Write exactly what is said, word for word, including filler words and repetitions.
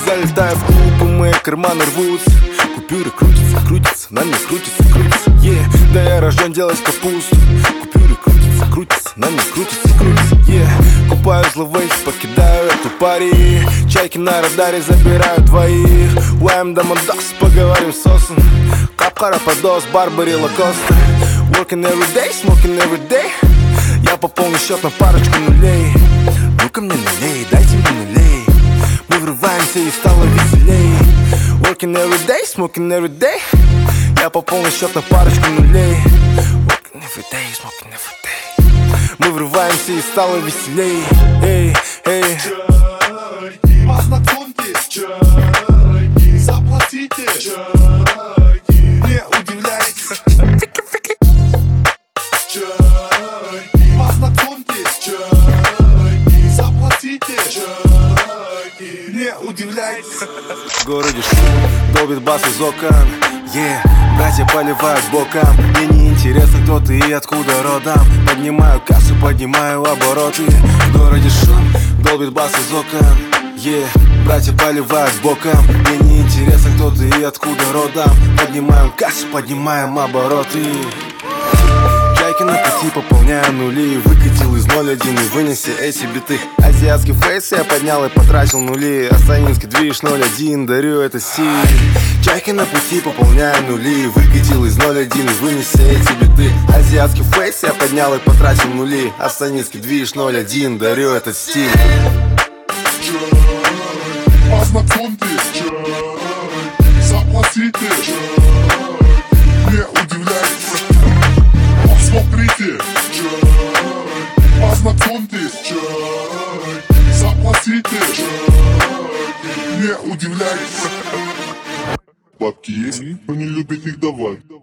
Залетаю в клуб, и мои карманы рвутся. Купюры крутятся, крутятся, на мне крутятся, крутятся, yeah. Да я рожден делать капусту. Купюры крутятся, крутятся, на мне крутятся, крутятся, yeah. Купаю зловейс, покидаю эту пари. Чайки на радаре забирают двоих. Уайм да мандас, поговорим с осом. Капкара подос, Барбари Лакоста. Working every day, smoking every day. Я пополню счет на парочку нулей. Ну-ка мне нулей, дайте мне нулей. Мы врываемся и стало веселей. Working every day, smoking every day. Я пополню счет на парочку нулей. Working every day, smoking every day. Мы врываемся и стало веселей. Эй, эй. Чайки, познакомьтесь, чайки, заплатите, чайки, не удивляйтесь. Чайки, познакомьтесь, чайки, заплатите, чайки, не удивляйтесь. В городе шум, долбит бас из окон, yeah. Братья поливают боком. Мне не интересно, кто ты и откуда родом. Поднимаю кассу, поднимаю обороты. В городе шум, долбит бас из окон, yeah. Братья поливают боком. Мне не интересно, кто ты и откуда родом. Поднимаем кассу, поднимаем обороты. Чайки на пути, пополняю нули. Выкатил из ноль один и вынеси эти биты. Азиатский фейс я поднял и потратил нули. Астанинский движ ноль один, дарю это стиль. Чайки на пути, пополняю нули. Выкатил из ноль один и вынеси эти биты. Азиатский фейс я поднял и потратил нули. Астанинский движ ноль один, дарю этот стиль. Познакомьтесь, чайки, заплатите, чайки, не удивляйтесь. Посмотрите, чайки, познакомьтесь, чайки, заплатите, чайки, не удивляйтесь. Бабки есть, но не любит их давать.